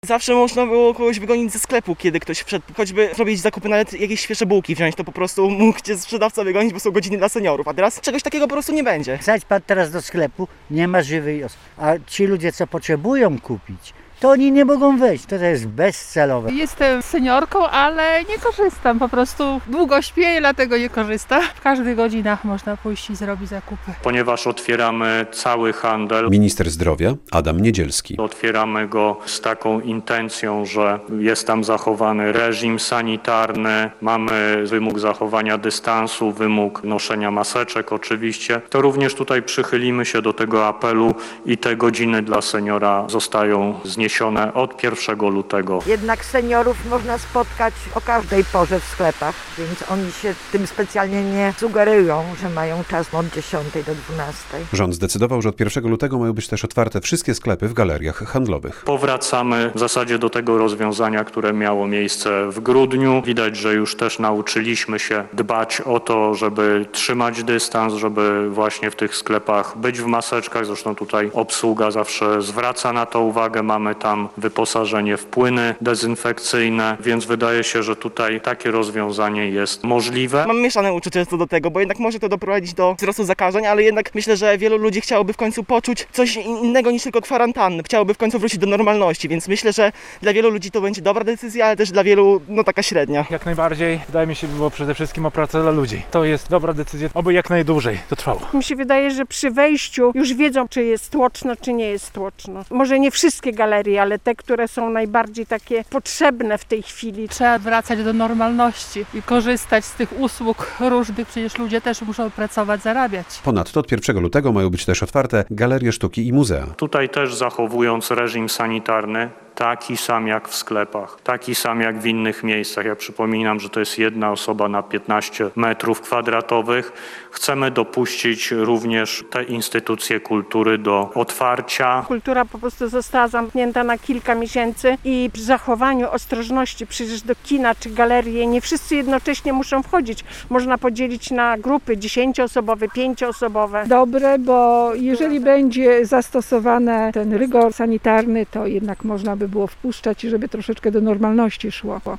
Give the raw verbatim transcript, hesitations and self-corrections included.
Zawsze można było kogoś wygonić ze sklepu, kiedy ktoś wszedł, choćby zrobić zakupy, nawet jakieś świeże bułki wziąć, to po prostu mógł cię sprzedawca wygonić, bo są godziny dla seniorów, a teraz czegoś takiego po prostu nie będzie. Zajdź pan teraz do sklepu, nie ma żywej osoby, a ci ludzie, co potrzebują kupić, to oni nie mogą wejść, to jest bezcelowe. Jestem seniorką, ale nie korzystam, po prostu długo śpię, dlatego nie korzystam. W każdych godzinach można pójść i zrobić zakupy. Ponieważ otwieramy cały handel. Minister zdrowia Adam Niedzielski. Otwieramy go z taką intencją, że jest tam zachowany reżim sanitarny, mamy wymóg zachowania dystansu, wymóg noszenia maseczek oczywiście. To również tutaj przychylimy się do tego apelu i te godziny dla seniora zostają zniesione od pierwszego lutego. Jednak seniorów można spotkać o każdej porze w sklepach, więc oni się tym specjalnie nie sugerują, że mają czas od dziesiątej do dwunastej. Rząd zdecydował, że od pierwszego lutego mają być też otwarte wszystkie sklepy w galeriach handlowych. Powracamy w zasadzie do tego rozwiązania, które miało miejsce w grudniu. Widać, że już też nauczyliśmy się dbać o to, żeby trzymać dystans, żeby właśnie w tych sklepach być w maseczkach. Zresztą tutaj obsługa zawsze zwraca na to uwagę. Mamy tam wyposażenie w płyny dezynfekcyjne, więc wydaje się, że tutaj takie rozwiązanie jest możliwe. Mam mieszane uczucie co do tego, bo jednak może to doprowadzić do wzrostu zakażeń, ale jednak myślę, że wielu ludzi chciałoby w końcu poczuć coś innego niż tylko kwarantanny. Chciałoby w końcu wrócić do normalności, więc myślę, że dla wielu ludzi to będzie dobra decyzja, ale też dla wielu no taka średnia. Jak najbardziej, wydaje mi się, było przede wszystkim o pracę dla ludzi. To jest dobra decyzja, oby jak najdłużej to trwało. Mi się wydaje, że przy wejściu już wiedzą, czy jest tłoczno, czy nie jest tłoczno. Może nie wszystkie galerie, ale te, które są najbardziej takie potrzebne w tej chwili. Trzeba wracać do normalności i korzystać z tych usług różnych, przecież ludzie też muszą pracować, zarabiać. Ponadto od pierwszego lutego mają być też otwarte galerie sztuki i muzea. Tutaj też zachowując reżim sanitarny, taki sam jak w sklepach, taki sam jak w innych miejscach. Ja przypominam, że to jest jedna osoba na piętnaście metrów kwadratowych. Chcemy dopuścić również te instytucje kultury do otwarcia. Kultura po prostu została zamknięta na kilka miesięcy i przy zachowaniu ostrożności, przecież do kina czy galerii nie wszyscy jednocześnie muszą wchodzić. Można podzielić na grupy dziesięcioosobowe, pięcioosobowe. Dobre, bo jeżeli będzie zastosowany ten rygor sanitarny, to jednak można by było wpuszczać, żeby troszeczkę do normalności szło.